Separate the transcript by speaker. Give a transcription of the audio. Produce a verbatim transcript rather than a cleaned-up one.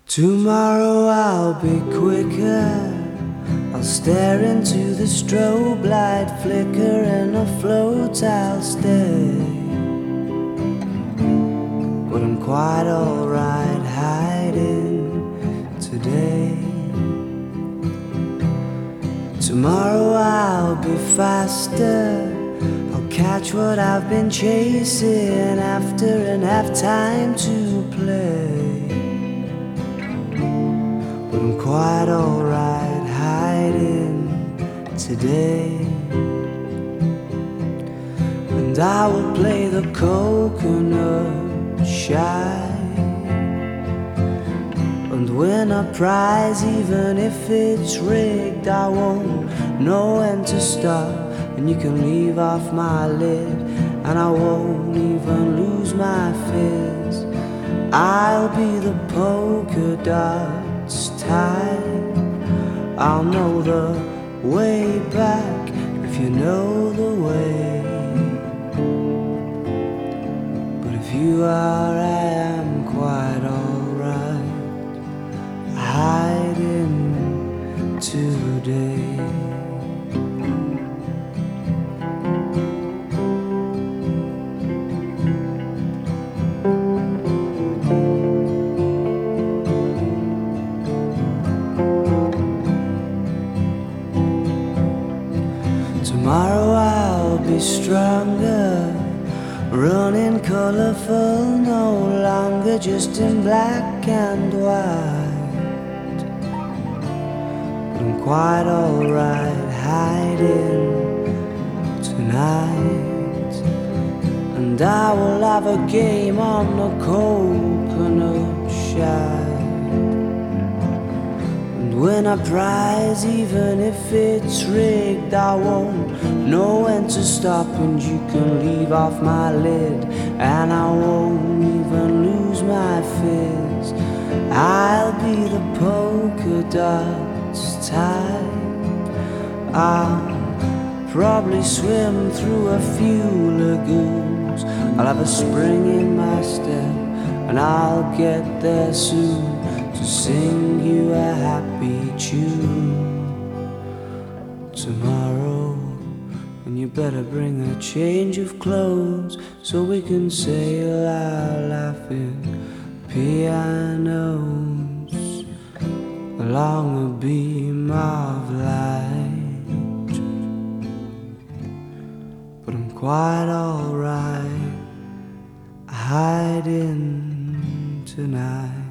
Speaker 1: Tomorrow I'll be quicker. I'll stare into the strobe light flicker and afloat I'll stay. But I'm quite alright hiding today. Tomorrow I'll be faster. I'll catch what I've been chasing after and have time to play. But I'm quite alright hiding today. And I will play the coconut shy and win a prize even if it's rigged. I won't know when to stop, and you can leave off my lid, and I won't even lose my fizz. I'll be the polka dots type. I'll know the way back if you know the way. But if you are, I am quite alright hiding today. Tomorrow I'll be stronger, running colorful, no longer just in black and white. But I'm quite alright hiding tonight. And I will have a game on the coconut shine, win a prize even if it's rigged. I won't know when to stop, and you can leave off my lid, and I won't even lose my fizz. I'll be the polka dots type. I'll probably swim through a few lagoons. I'll have a spring in my step, and I'll get there soon to sing you a happy tune. Tomorrow, and you better bring a change of clothes so we can sail our laughing pianos along a beam of light. But I'm quite alright hiding tonight.